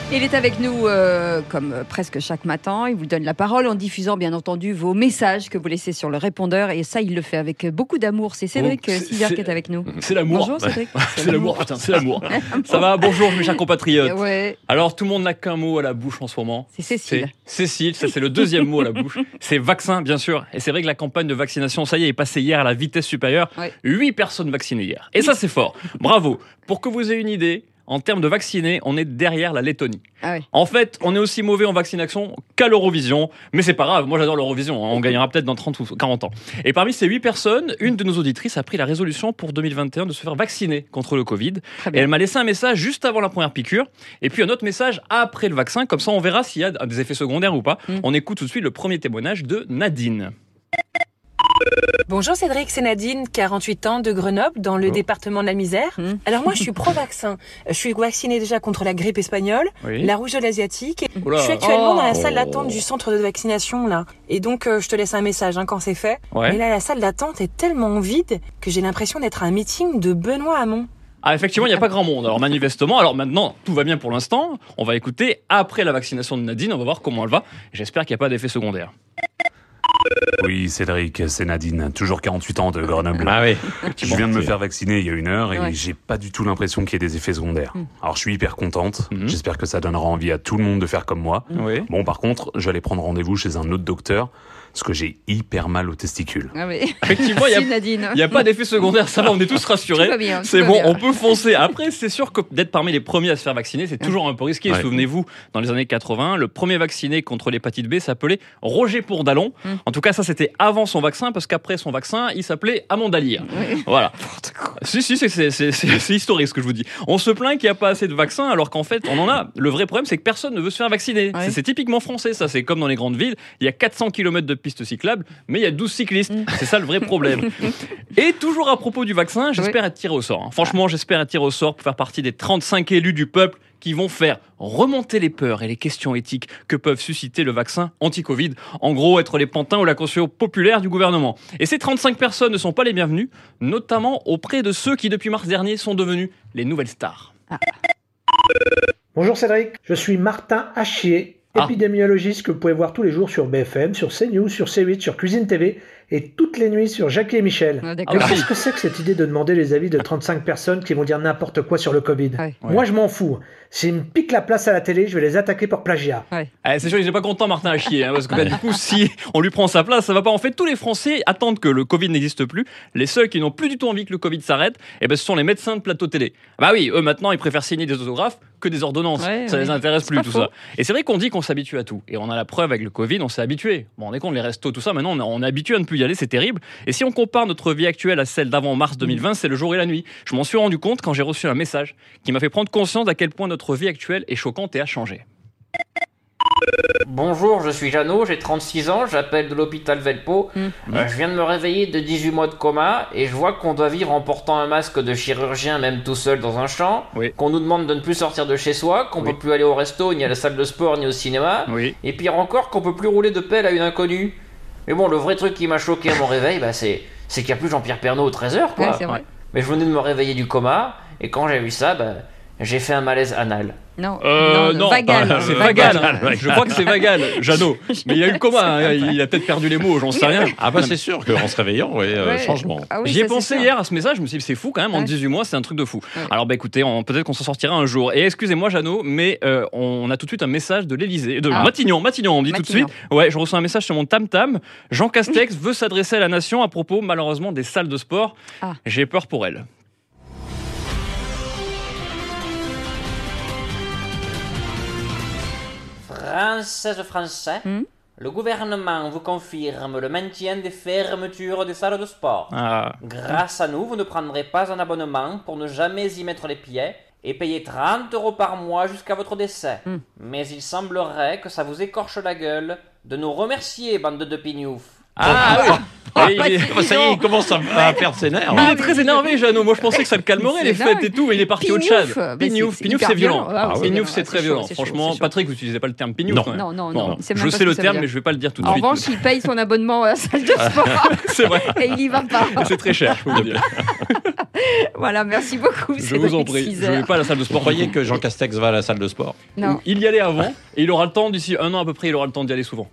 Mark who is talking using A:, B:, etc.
A: Il est avec nous comme presque chaque matin. Il vous donne la parole en diffusant bien entendu vos messages que vous laissez sur le répondeur. Et ça, il le fait avec beaucoup d'amour. C'est Cédric Sivert qui est avec nous.
B: C'est l'amour.
A: Bonjour Cédric.
B: C'est l'amour, putain, c'est l'amour. Ça va, bonjour mes chers compatriotes.
A: Ouais.
B: Alors tout le monde n'a qu'un mot à la bouche en ce moment.
A: C'est Cécile.
B: Cécile, ça c'est le deuxième mot à la bouche. C'est vaccin, bien sûr. Et c'est vrai que la campagne de vaccination, ça y est passée hier à la vitesse supérieure.
A: Ouais.
B: 8 personnes vaccinées hier. Et ça c'est fort. Bravo. Pour que vous ayez une idée, en termes de vaccinés, on est derrière la Lettonie.
A: Ah ouais.
B: En fait, on est aussi mauvais en vaccination qu'à l'Eurovision. Mais c'est pas grave, moi j'adore l'Eurovision. On gagnera peut-être dans 30 ou 40 ans. Et parmi ces 8 personnes, une de nos auditrices a pris la résolution pour 2021 de se faire vacciner contre le Covid.
A: Très
B: Et
A: bien.
B: elle m'a laissé un message juste avant la première piqûre. Et puis un autre message après le vaccin. Comme ça, on verra s'il y a des effets secondaires ou pas. On écoute tout de suite le premier témoignage de Nadine.
C: Bonjour Cédric, c'est Nadine, 48 ans, de Grenoble, dans le département de la Misère. Alors moi, je suis pro-vaccin. Je suis vaccinée déjà contre la grippe espagnole,
B: Oui.
C: la rougeole asiatique.
B: Oula.
C: Je suis actuellement dans la salle
B: Oh.
C: d'attente du centre de vaccination, là. Et donc, je te laisse un message quand c'est fait.
B: Ouais.
C: Mais là, la salle d'attente est tellement vide que j'ai l'impression d'être à un meeting de Benoît Hamon.
B: Ah, effectivement, il n'y a pas grand monde. Alors, manifestement, alors maintenant, tout va bien pour l'instant. On va écouter après la vaccination de Nadine. On va voir comment elle va. J'espère qu'il n'y a pas d'effet secondaire.
D: Oui, Cédric, c'est Nadine, toujours 48 ans de Grenoble.
B: Ah oui.
D: Je viens de me faire vacciner il y a 1 heure et
A: Ouais.
D: j'ai pas du tout l'impression qu'il y ait des effets secondaires. Alors je suis hyper contente,
B: Mhm.
D: j'espère que ça donnera envie à tout le monde de faire comme moi.
B: Oui.
D: Bon, par contre, j'allais prendre rendez-vous chez un autre docteur parce que j'ai hyper mal aux testicules.
A: Ah oui.
B: Effectivement,
A: Si, Nadine.
B: il n'y a pas d'effet secondaire. Ça va, on est tous rassurés.
A: Tout va bien, tout
B: C'est
A: va
B: bon,
A: bien.
B: on peut foncer. Après, c'est sûr que d'être parmi les premiers à se faire vacciner, c'est toujours un peu risqué.
D: Ouais.
B: Souvenez-vous, dans les années 80, le premier vacciné contre l'hépatite B s'appelait Roger Bourdallon. En tout cas, ça, c'était avant son vaccin, parce qu'après son vaccin, il s'appelait Amandalire.
A: Oui.
B: Voilà. Si, c'est historique ce que je vous dis. On se plaint qu'il n'y a pas assez de vaccins, alors qu'en fait, on en a. Le vrai problème, c'est que personne ne veut se faire vacciner.
A: Ouais.
B: C'est typiquement français, ça. C'est comme dans les grandes villes. Il y a 400 km de pistes cyclables, mais il y a 12 cyclistes. C'est ça le vrai problème. Et toujours à propos du vaccin, j'espère être tiré au sort. hein. Franchement, j'espère être tiré au sort pour faire partie des 35 élus du peuple qui vont faire remonter les peurs et les questions éthiques que peuvent susciter le vaccin anti-Covid. En gros, être les pantins ou la caution populaire du gouvernement. Et ces 35 personnes ne sont pas les bienvenues, notamment auprès de ceux qui, depuis mars dernier, sont devenus les nouvelles stars.
E: Bonjour Cédric, je suis Martin Hachier, épidémiologiste que vous pouvez voir tous les jours sur BFM, sur CNews, sur C8, sur Cuisine TV et toutes les nuits sur Jackie et Michel.
A: Ah,
E: Mais
A: d'accord.
B: Ah oui.
E: qu'est-ce que c'est que cette idée de demander les avis de 35 personnes qui vont dire n'importe quoi sur le Covid?
A: Ouais.
E: Moi je m'en fous. S'ils me piquent la place à la télé, je vais les attaquer pour plagiat.
B: C'est sûr, il n'est pas content, Martin à chier, parce que bah, du coup, si on lui prend sa place, ça va pas. En fait, tous les Français attendent que le Covid n'existe plus. Les seuls qui n'ont plus du tout envie que le Covid s'arrête, ce sont les médecins de plateau télé. Bah oui, eux maintenant, ils préfèrent signer des autographes que des ordonnances.
A: Ouais,
B: ça
A: ouais.
B: les intéresse
A: C'est
B: plus
A: pas
B: tout
A: faux.
B: ça. Et c'est vrai qu'on dit qu'on s'habitue à tout, et on a la preuve avec le Covid, on s'est habitué. Bon, on est con, les restos, tout ça. Maintenant, on est habitué à ne plus y aller, c'est terrible. Et si on compare notre vie actuelle à celle d'avant mars 2020, c'est le jour et la nuit. Je m'en suis rendu compte quand j'ai reçu un message qui m'a fait prendre conscience d'à quel point notre vie actuelle est choquante et a changé.
F: Bonjour, je suis Jeannot, j'ai 36 ans, j'appelle de l'hôpital Velpo. Je viens de me réveiller de 18 mois de coma et je vois qu'on doit vivre en portant un masque de chirurgien même tout seul dans un champ,
B: Oui.
F: qu'on nous demande de ne plus sortir de chez soi, qu'on
B: Oui.
F: peut plus aller au resto, ni à la salle de sport, ni au cinéma,
B: Oui.
F: et pire encore qu'on peut plus rouler de pelle à une inconnue. Mais bon, le vrai truc qui m'a choqué à mon réveil, c'est qu'il n'y a plus Jean-Pierre Pernaut aux 13h, quoi.
A: Ouais, c'est vrai.
F: Mais je venais de me réveiller du coma, et quand j'ai vu ça, j'ai fait un malaise anal.
A: Non,
B: Vagal. C'est Vagal. hein. Je crois que c'est Vagal, Jeannot. Mais il a eu le coma, hein. Il a peut-être perdu les mots, j'en sais rien.
G: Ah bah c'est sûr qu'en se réveillant,
A: Ouais.
G: changement.
A: Ah oui,
B: J'y ai
A: ça, c'est
B: pensé
A: sûr.
B: hier à ce message, je me suis dit c'est fou quand même, en
A: Ouais.
B: 18 mois c'est un truc de fou.
A: Ouais.
B: Alors écoutez, peut-être qu'on s'en sortira un jour. Et excusez-moi Jeannot, mais on a tout de suite un message de l'Elysée, de
A: Ah.
B: Matignon, on dit tout de
A: Matignon.
B: suite. Ouais, je reçois un message sur mon tam-tam. Jean Castex veut s'adresser à la nation à propos malheureusement des salles de sport.
A: Ah.
B: J'ai peur pour elle.
F: Françaises, Français, le gouvernement vous confirme le maintien des fermetures des salles de sport.
B: Ah.
F: Grâce à nous, vous ne prendrez pas un abonnement pour ne jamais y mettre les pieds et payer 30 € par mois jusqu'à votre décès. Mais il semblerait que ça vous écorche la gueule de nous remercier, bande de pignoufs.
B: Ah oui. Et il est-
G: Ça y est, il commence à perdre ses nerfs.
B: Mais il
A: Ah
B: est très énervé, Jeannot. Moi, je pensais que ça le calmerait,
A: C'est
B: les fêtes
A: dingue.
B: et tout. Mais il est parti au
A: Pignouf,
B: Tchad.
A: bah,
B: Pignouf,
A: c'est
B: Pignouf,
A: hyper
B: c'est violent.
A: violent. Ah, c'est
B: Pignouf,
A: violent.
B: c'est très
A: C'est
B: violent.
A: chaud, c'est
B: Franchement,
A: chaud.
B: Patrick, vous n'utilisez pas le terme Pignouf.
G: Non.
B: quand même.
A: Non. C'est même
B: Je
A: pas
B: sais le
A: ce que ça
B: terme,
A: veut
B: mais
A: dire.
B: je vais pas le dire tout de
A: En
B: suite.
A: revanche, il paye son abonnement à la salle de sport
B: C'est vrai.
A: et il y va pas.
B: C'est très cher, je peux vous dire.
A: Voilà, merci beaucoup.
B: Je vous en prie. Je ne vais pas à la salle de sport.
G: Vous croyez que Jean Castex va à la salle de sport?
A: Non.
B: Il y allait avant et il aura le temps, d'ici 1 an à peu près, il aura le temps d'y aller souvent.